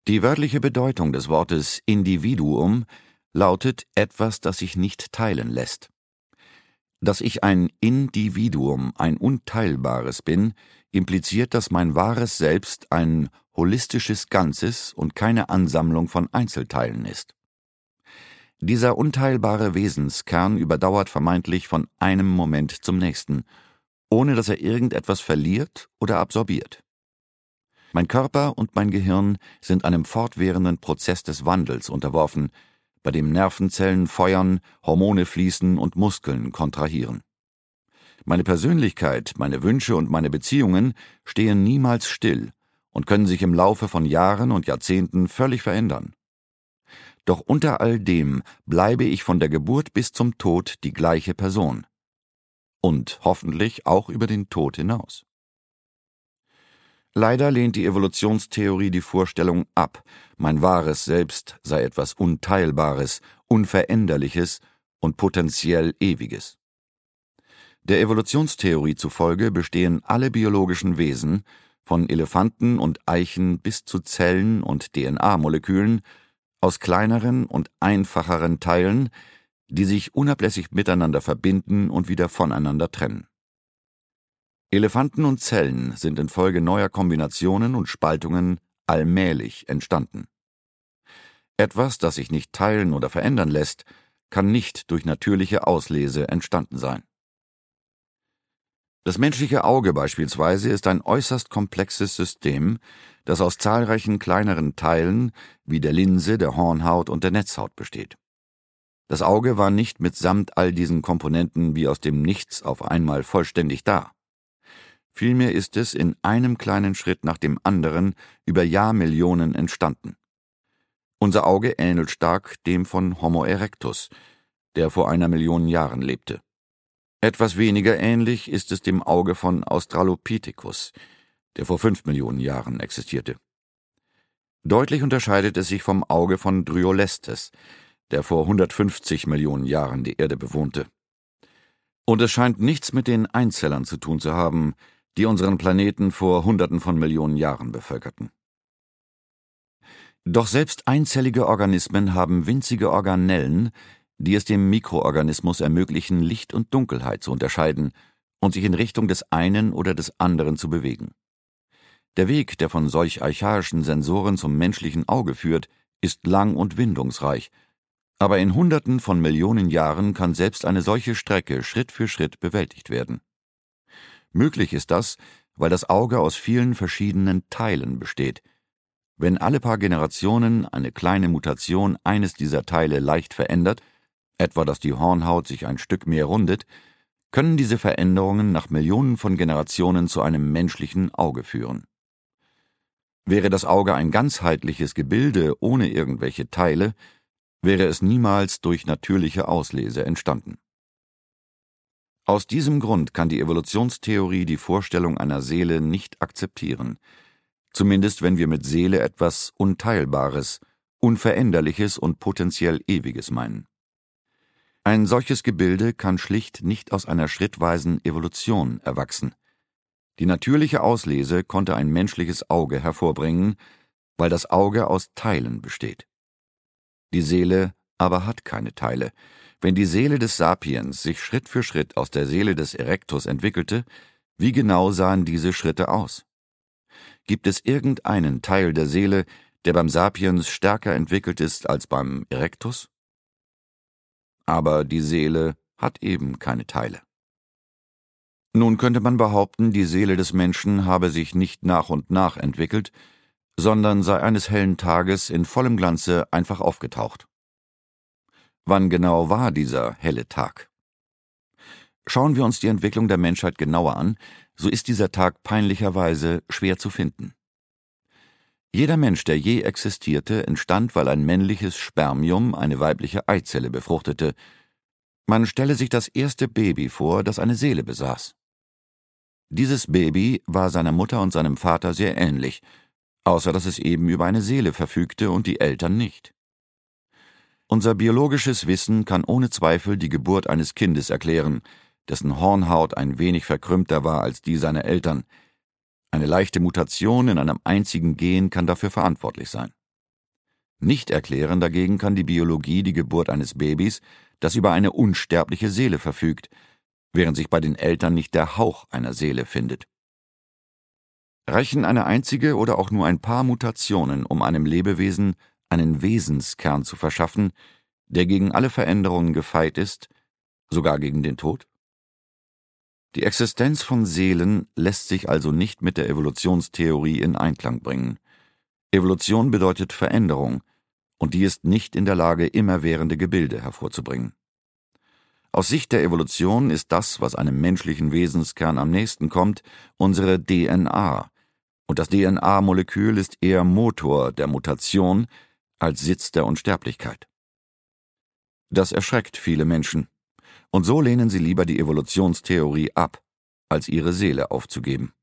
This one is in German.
Die wörtliche Bedeutung des Wortes Individuum lautet etwas, das sich nicht teilen lässt. Dass ich ein Individuum, ein Unteilbares bin, impliziert, dass mein wahres Selbst ein holistisches Ganzes und keine Ansammlung von Einzelteilen ist. Dieser unteilbare Wesenskern überdauert vermeintlich von einem Moment zum nächsten, ohne dass er irgendetwas verliert oder absorbiert. Mein Körper und mein Gehirn sind einem fortwährenden Prozess des Wandels unterworfen, bei dem Nervenzellen feuern, Hormone fließen und Muskeln kontrahieren. Meine Persönlichkeit, meine Wünsche und meine Beziehungen stehen niemals still und können sich im Laufe von Jahren und Jahrzehnten völlig verändern. Doch unter all dem bleibe ich von der Geburt bis zum Tod die gleiche Person. Und hoffentlich auch über den Tod hinaus. Leider lehnt die Evolutionstheorie die Vorstellung ab, mein wahres Selbst sei etwas Unteilbares, Unveränderliches und potenziell Ewiges. Der Evolutionstheorie zufolge bestehen alle biologischen Wesen, von Elefanten und Eichen bis zu Zellen und DNA-Molekülen, aus kleineren und einfacheren Teilen, die sich unablässig miteinander verbinden und wieder voneinander trennen. Elefanten und Zellen sind infolge neuer Kombinationen und Spaltungen allmählich entstanden. Etwas, das sich nicht teilen oder verändern lässt, kann nicht durch natürliche Auslese entstanden sein. Das menschliche Auge beispielsweise ist ein äußerst komplexes System, das aus zahlreichen kleineren Teilen wie der Linse, der Hornhaut und der Netzhaut besteht. Das Auge war nicht mitsamt all diesen Komponenten wie aus dem Nichts auf einmal vollständig da. Vielmehr ist es in einem kleinen Schritt nach dem anderen über Jahrmillionen entstanden. Unser Auge ähnelt stark dem von Homo erectus, der vor 1 Million Jahren lebte. Etwas weniger ähnlich ist es dem Auge von Australopithecus, der vor 5 Millionen Jahren existierte. Deutlich unterscheidet es sich vom Auge von Dryolestes, der vor 150 Millionen Jahren die Erde bewohnte. Und es scheint nichts mit den Einzellern zu tun zu haben, die unseren Planeten vor Hunderten von Millionen Jahren bevölkerten. Doch selbst einzellige Organismen haben winzige Organellen, die es dem Mikroorganismus ermöglichen, Licht und Dunkelheit zu unterscheiden und sich in Richtung des einen oder des anderen zu bewegen. Der Weg, der von solch archaischen Sensoren zum menschlichen Auge führt, ist lang und windungsreich, aber in Hunderten von Millionen Jahren kann selbst eine solche Strecke Schritt für Schritt bewältigt werden. Möglich ist das, weil das Auge aus vielen verschiedenen Teilen besteht. Wenn alle paar Generationen eine kleine Mutation eines dieser Teile leicht verändert, etwa dass die Hornhaut sich ein Stück mehr rundet, können diese Veränderungen nach Millionen von Generationen zu einem menschlichen Auge führen. Wäre das Auge ein ganzheitliches Gebilde ohne irgendwelche Teile, wäre es niemals durch natürliche Auslese entstanden. Aus diesem Grund kann die Evolutionstheorie die Vorstellung einer Seele nicht akzeptieren, zumindest wenn wir mit Seele etwas Unteilbares, Unveränderliches und potenziell Ewiges meinen. Ein solches Gebilde kann schlicht nicht aus einer schrittweisen Evolution erwachsen. Die natürliche Auslese konnte ein menschliches Auge hervorbringen, weil das Auge aus Teilen besteht. Die Seele aber hat keine Teile. Wenn die Seele des Sapiens sich Schritt für Schritt aus der Seele des Erectus entwickelte, wie genau sahen diese Schritte aus? Gibt es irgendeinen Teil der Seele, der beim Sapiens stärker entwickelt ist als beim Erectus? Aber die Seele hat eben keine Teile. Nun könnte man behaupten, die Seele des Menschen habe sich nicht nach und nach entwickelt, sondern sei eines hellen Tages in vollem Glanze einfach aufgetaucht. Wann genau war dieser helle Tag? Schauen wir uns die Entwicklung der Menschheit genauer an, so ist dieser Tag peinlicherweise schwer zu finden. Jeder Mensch, der je existierte, entstand, weil ein männliches Spermium eine weibliche Eizelle befruchtete. Man stelle sich das erste Baby vor, das eine Seele besaß. Dieses Baby war seiner Mutter und seinem Vater sehr ähnlich, außer dass es eben über eine Seele verfügte und die Eltern nicht. Unser biologisches Wissen kann ohne Zweifel die Geburt eines Kindes erklären, dessen Hornhaut ein wenig verkrümmter war als die seiner Eltern. Eine leichte Mutation in einem einzigen Gen kann dafür verantwortlich sein. Nicht erklären dagegen kann die Biologie die Geburt eines Babys, das über eine unsterbliche Seele verfügt, während sich bei den Eltern nicht der Hauch einer Seele findet. Reichen eine einzige oder auch nur ein paar Mutationen, um einem Lebewesen einen Wesenskern zu verschaffen, der gegen alle Veränderungen gefeit ist, sogar gegen den Tod? Die Existenz von Seelen lässt sich also nicht mit der Evolutionstheorie in Einklang bringen. Evolution bedeutet Veränderung, und die ist nicht in der Lage, immerwährende Gebilde hervorzubringen. Aus Sicht der Evolution ist das, was einem menschlichen Wesenskern am nächsten kommt, unsere DNA, und das DNA-Molekül ist eher Motor der Mutation als Sitz der Unsterblichkeit. Das erschreckt viele Menschen, und so lehnen sie lieber die Evolutionstheorie ab, als ihre Seele aufzugeben.